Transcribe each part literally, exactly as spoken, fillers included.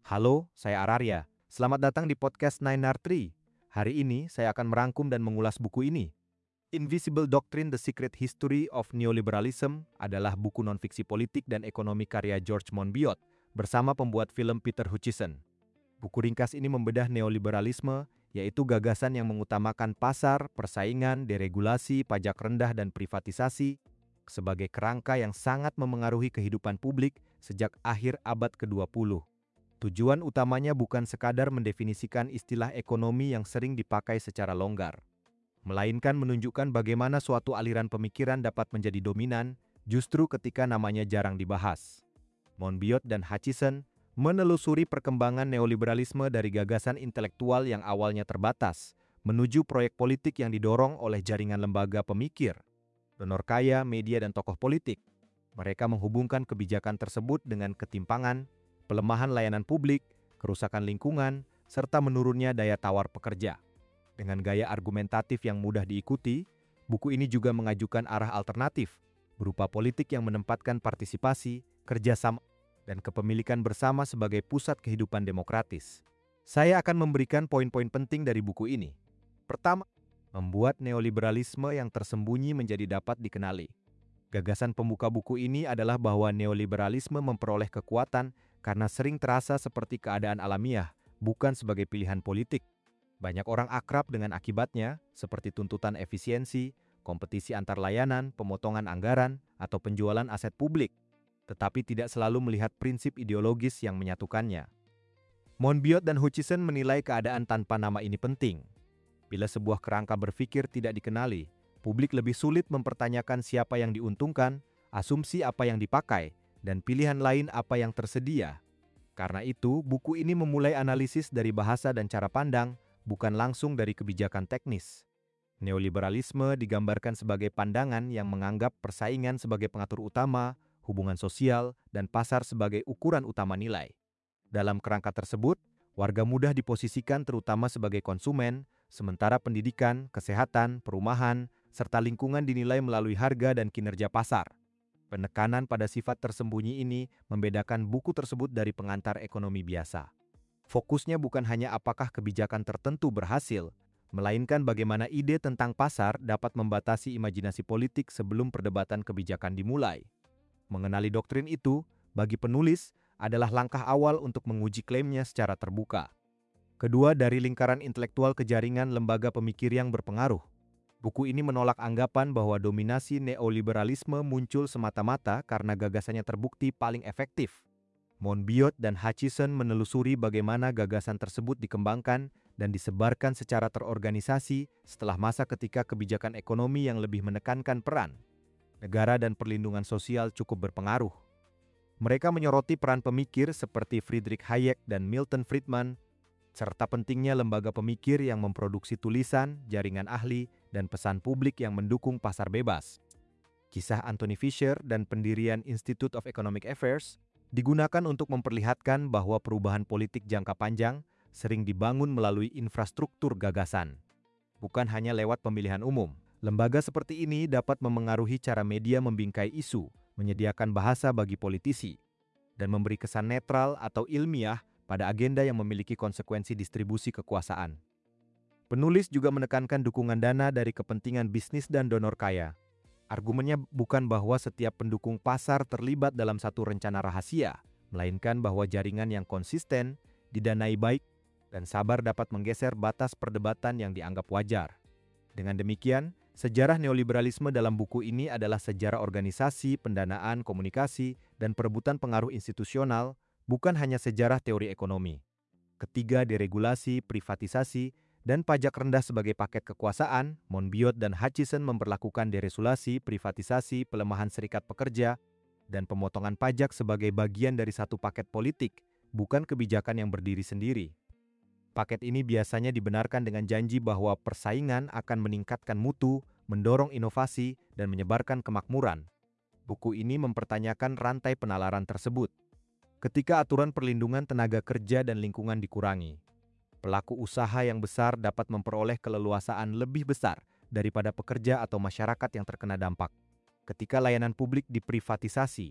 Halo, saya Ararya. Selamat datang di podcast Nine R Tree. Hari ini saya akan merangkum dan mengulas buku ini. Invisible Doctrine: The Secret History of Neoliberalism adalah buku nonfiksi politik dan ekonomi karya George Monbiot bersama pembuat film Peter Hutchison. Buku ringkas ini membedah neoliberalisme, yaitu gagasan yang mengutamakan pasar, persaingan, deregulasi, pajak rendah, dan privatisasi sebagai kerangka yang sangat memengaruhi kehidupan publik sejak akhir abad kedua puluh. Tujuan utamanya bukan sekadar mendefinisikan istilah ekonomi yang sering dipakai secara longgar, melainkan menunjukkan bagaimana suatu aliran pemikiran dapat menjadi dominan justru ketika namanya jarang dibahas. Monbiot dan Hutchison menelusuri perkembangan neoliberalisme dari gagasan intelektual yang awalnya terbatas menuju proyek politik yang didorong oleh jaringan lembaga pemikir, donor kaya, media, dan tokoh politik. Mereka menghubungkan kebijakan tersebut dengan ketimpangan, pelemahan layanan publik, kerusakan lingkungan, serta menurunnya daya tawar pekerja. Dengan gaya argumentatif yang mudah diikuti, buku ini juga mengajukan arah alternatif, berupa politik yang menempatkan partisipasi, kerjasama, dan kepemilikan bersama sebagai pusat kehidupan demokratis. Saya akan memberikan poin-poin penting dari buku ini. Pertama, membuat neoliberalisme yang tersembunyi menjadi dapat dikenali. Gagasan pembuka buku ini adalah bahwa neoliberalisme memperoleh kekuatan karena sering terasa seperti keadaan alamiah, bukan sebagai pilihan politik. Banyak orang akrab dengan akibatnya, seperti tuntutan efisiensi, kompetisi antar layanan, pemotongan anggaran, atau penjualan aset publik, tetapi tidak selalu melihat prinsip ideologis yang menyatukannya. Monbiot dan Hutchison menilai keadaan tanpa nama ini penting. Bila sebuah kerangka berpikir tidak dikenali, publik lebih sulit mempertanyakan siapa yang diuntungkan, asumsi apa yang dipakai, dan pilihan lain apa yang tersedia. Karena itu, buku ini memulai analisis dari bahasa dan cara pandang, bukan langsung dari kebijakan teknis. Neoliberalisme digambarkan sebagai pandangan yang menganggap persaingan sebagai pengatur utama, hubungan sosial, dan pasar sebagai ukuran utama nilai. Dalam kerangka tersebut, warga mudah diposisikan terutama sebagai konsumen, sementara pendidikan, kesehatan, perumahan, serta lingkungan dinilai melalui harga dan kinerja pasar. Penekanan pada sifat tersembunyi ini membedakan buku tersebut dari pengantar ekonomi biasa. Fokusnya bukan hanya apakah kebijakan tertentu berhasil, melainkan bagaimana ide tentang pasar dapat membatasi imajinasi politik sebelum perdebatan kebijakan dimulai. Mengenali doktrin itu, bagi penulis, adalah langkah awal untuk menguji klaimnya secara terbuka. Kedua, dari lingkaran intelektual ke jaringan lembaga pemikir yang berpengaruh. Buku ini menolak anggapan bahwa dominasi neoliberalisme muncul semata-mata karena gagasannya terbukti paling efektif. Monbiot dan Hutchison menelusuri bagaimana gagasan tersebut dikembangkan dan disebarkan secara terorganisasi setelah masa ketika kebijakan ekonomi yang lebih menekankan peran negara dan perlindungan sosial cukup berpengaruh. Mereka menyoroti peran pemikir seperti Friedrich Hayek dan Milton Friedman, serta pentingnya lembaga pemikir yang memproduksi tulisan, jaringan ahli, dan pesan publik yang mendukung pasar bebas. Kisah Anthony Fisher dan pendirian Institute of Economic Affairs digunakan untuk memperlihatkan bahwa perubahan politik jangka panjang sering dibangun melalui infrastruktur gagasan, bukan hanya lewat pemilihan umum. Lembaga seperti ini dapat memengaruhi cara media membingkai isu, menyediakan bahasa bagi politisi, dan memberi kesan netral atau ilmiah pada agenda yang memiliki konsekuensi distribusi kekuasaan. Penulis juga menekankan dukungan dana dari kepentingan bisnis dan donor kaya. Argumennya bukan bahwa setiap pendukung pasar terlibat dalam satu rencana rahasia, melainkan bahwa jaringan yang konsisten, didanai baik, dan sabar dapat menggeser batas perdebatan yang dianggap wajar. Dengan demikian, sejarah neoliberalisme dalam buku ini adalah sejarah organisasi, pendanaan, komunikasi, dan perebutan pengaruh institusional, bukan hanya sejarah teori ekonomi. Ketiga, deregulasi, privatisasi, dan pajak rendah sebagai paket kekuasaan, Monbiot dan Hutchison memperlakukan deregulasi, privatisasi, pelemahan serikat pekerja, dan pemotongan pajak sebagai bagian dari satu paket politik, bukan kebijakan yang berdiri sendiri. Paket ini biasanya dibenarkan dengan janji bahwa persaingan akan meningkatkan mutu, mendorong inovasi, dan menyebarkan kemakmuran. Buku ini mempertanyakan rantai penalaran tersebut. Ketika aturan perlindungan tenaga kerja dan lingkungan dikurangi, pelaku usaha yang besar dapat memperoleh keleluasaan lebih besar daripada pekerja atau masyarakat yang terkena dampak. Ketika layanan publik diprivatisasi,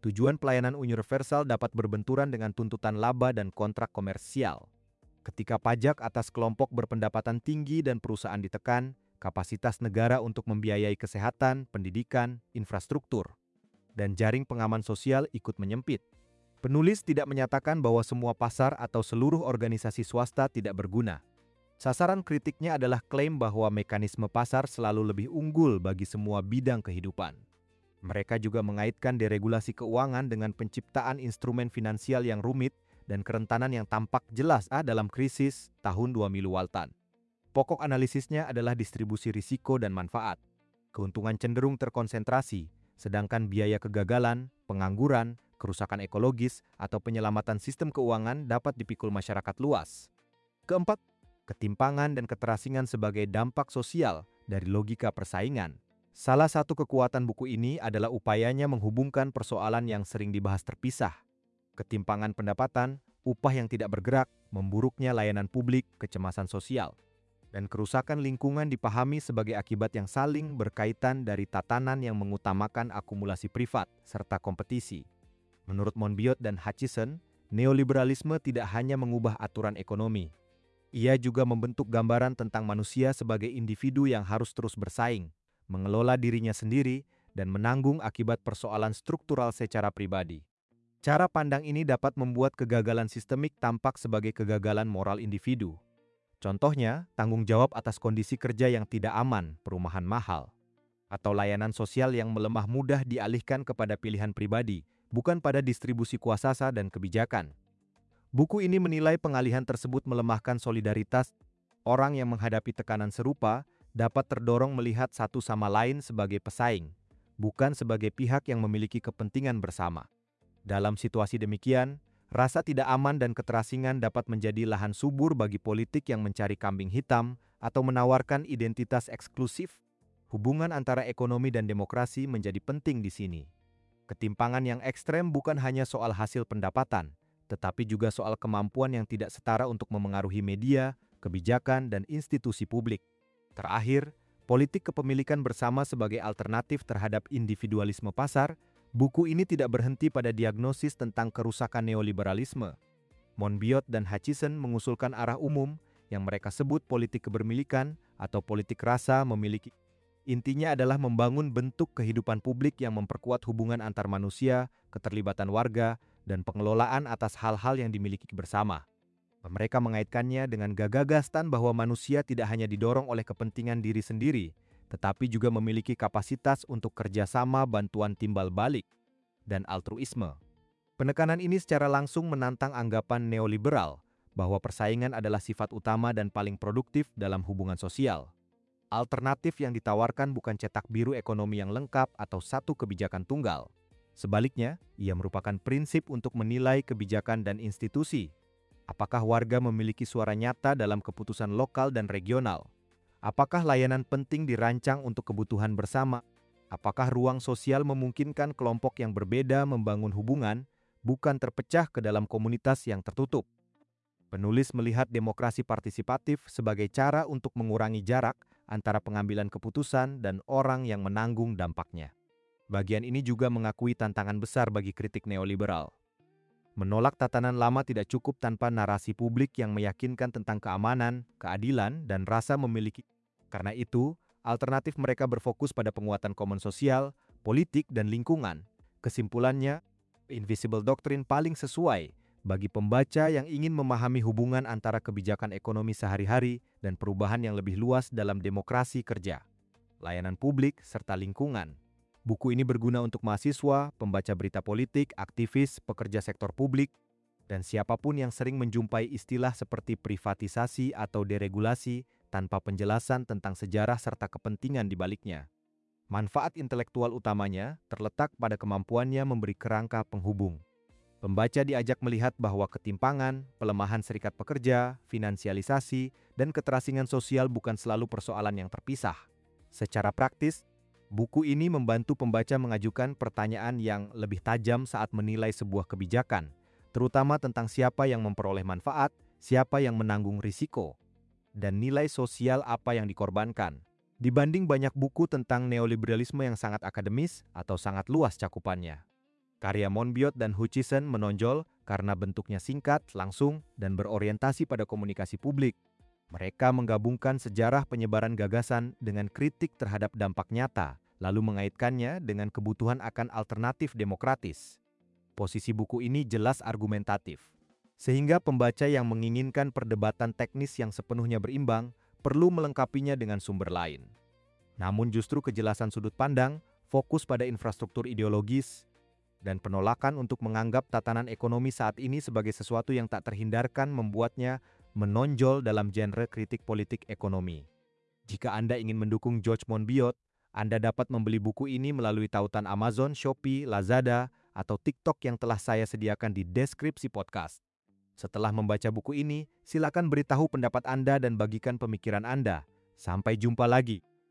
Tujuan pelayanan universal dapat berbenturan dengan tuntutan laba dan kontrak komersial. Ketika pajak atas kelompok berpendapatan tinggi dan perusahaan ditekan, kapasitas negara untuk membiayai kesehatan, pendidikan, infrastruktur, dan jaring pengaman sosial ikut menyempit. Penulis tidak menyatakan bahwa semua pasar atau seluruh organisasi swasta tidak berguna. Sasaran kritiknya adalah klaim bahwa mekanisme pasar selalu lebih unggul bagi semua bidang kehidupan. Mereka juga mengaitkan deregulasi keuangan dengan penciptaan instrumen finansial yang rumit dan kerentanan yang tampak jelas ah, dalam krisis tahun dua ribu Walton. Pokok analisisnya adalah distribusi risiko dan manfaat. Keuntungan cenderung terkonsentrasi, sedangkan biaya kegagalan, pengangguran, kerusakan ekologis, atau penyelamatan sistem keuangan dapat dipikul masyarakat luas. Keempat, ketimpangan dan keterasingan sebagai dampak sosial dari logika persaingan. Salah satu kekuatan buku ini adalah upayanya menghubungkan persoalan yang sering dibahas terpisah. Ketimpangan pendapatan, upah yang tidak bergerak, memburuknya layanan publik, kecemasan sosial, dan kerusakan lingkungan dipahami sebagai akibat yang saling berkaitan dari tatanan yang mengutamakan akumulasi privat serta kompetisi. Menurut Monbiot dan Hutchison, neoliberalisme tidak hanya mengubah aturan ekonomi. Ia juga membentuk gambaran tentang manusia sebagai individu yang harus terus bersaing, mengelola dirinya sendiri, dan menanggung akibat persoalan struktural secara pribadi. Cara pandang ini dapat membuat kegagalan sistemik tampak sebagai kegagalan moral individu. Contohnya, tanggung jawab atas kondisi kerja yang tidak aman, perumahan mahal, atau layanan sosial yang melemah mudah dialihkan kepada pilihan pribadi, bukan pada distribusi kuasa dan kebijakan. Buku ini menilai pengalihan tersebut melemahkan solidaritas. Orang yang menghadapi tekanan serupa dapat terdorong melihat satu sama lain sebagai pesaing, bukan sebagai pihak yang memiliki kepentingan bersama. Dalam situasi demikian, rasa tidak aman dan keterasingan dapat menjadi lahan subur bagi politik yang mencari kambing hitam atau menawarkan identitas eksklusif. Hubungan antara ekonomi dan demokrasi menjadi penting di sini. Ketimpangan yang ekstrem bukan hanya soal hasil pendapatan, tetapi juga soal kemampuan yang tidak setara untuk memengaruhi media, kebijakan, dan institusi publik. Terakhir, politik kepemilikan bersama sebagai alternatif terhadap individualisme pasar. Buku ini tidak berhenti pada diagnosis tentang kerusakan neoliberalisme. Monbiot dan Hutchison mengusulkan arah umum yang mereka sebut politik kebermilikan atau politik rasa memiliki. Intinya adalah membangun bentuk kehidupan publik yang memperkuat hubungan antar manusia, keterlibatan warga, dan pengelolaan atas hal-hal yang dimiliki bersama. Mereka mengaitkannya dengan gagasan bahwa manusia tidak hanya didorong oleh kepentingan diri sendiri, tetapi juga memiliki kapasitas untuk kerjasama, bantuan timbal balik, dan altruisme. Penekanan ini secara langsung menantang anggapan neoliberal bahwa persaingan adalah sifat utama dan paling produktif dalam hubungan sosial. Alternatif yang ditawarkan bukan cetak biru ekonomi yang lengkap atau satu kebijakan tunggal. Sebaliknya, ia merupakan prinsip untuk menilai kebijakan dan institusi. Apakah warga memiliki suara nyata dalam keputusan lokal dan regional? Apakah layanan penting dirancang untuk kebutuhan bersama? Apakah ruang sosial memungkinkan kelompok yang berbeda membangun hubungan, bukan terpecah ke dalam komunitas yang tertutup? Penulis melihat demokrasi partisipatif sebagai cara untuk mengurangi jarak antara pengambilan keputusan dan orang yang menanggung dampaknya. Bagian ini juga mengakui tantangan besar bagi kritik neoliberal. Menolak tatanan lama tidak cukup tanpa narasi publik yang meyakinkan tentang keamanan, keadilan, dan rasa memiliki. Karena itu, alternatif mereka berfokus pada penguatan komen sosial, politik, dan lingkungan. Kesimpulannya, Invisible Doctrine paling sesuai bagi pembaca yang ingin memahami hubungan antara kebijakan ekonomi sehari-hari dan perubahan yang lebih luas dalam demokrasi kerja, layanan publik, serta lingkungan. Buku ini berguna untuk mahasiswa, pembaca berita politik, aktivis, pekerja sektor publik, dan siapapun yang sering menjumpai istilah seperti privatisasi atau deregulasi tanpa penjelasan tentang sejarah serta kepentingan di baliknya. Manfaat intelektual utamanya terletak pada kemampuannya memberi kerangka penghubung. Pembaca diajak melihat bahwa ketimpangan, pelemahan serikat pekerja, finansialisasi, dan keterasingan sosial bukan selalu persoalan yang terpisah. Secara praktis, buku ini membantu pembaca mengajukan pertanyaan yang lebih tajam saat menilai sebuah kebijakan, terutama tentang siapa yang memperoleh manfaat, siapa yang menanggung risiko, dan nilai sosial apa yang dikorbankan. Dibanding banyak buku tentang neoliberalisme yang sangat akademis atau sangat luas cakupannya. Karya Monbiot dan Hutchison menonjol karena bentuknya singkat, langsung, dan berorientasi pada komunikasi publik. Mereka menggabungkan sejarah penyebaran gagasan dengan kritik terhadap dampak nyata, lalu mengaitkannya dengan kebutuhan akan alternatif demokratis. Posisi buku ini jelas argumentatif, sehingga pembaca yang menginginkan perdebatan teknis yang sepenuhnya berimbang perlu melengkapinya dengan sumber lain. Namun justru kejelasan sudut pandang, fokus pada infrastruktur ideologis, dan penolakan untuk menganggap tatanan ekonomi saat ini sebagai sesuatu yang tak terhindarkan membuatnya menonjol dalam genre kritik politik ekonomi. Jika Anda ingin mendukung George Monbiot, Anda dapat membeli buku ini melalui tautan Amazon, Shopee, Lazada, atau TikTok yang telah saya sediakan di deskripsi podcast. Setelah membaca buku ini, silakan beritahu pendapat Anda dan bagikan pemikiran Anda. Sampai jumpa lagi.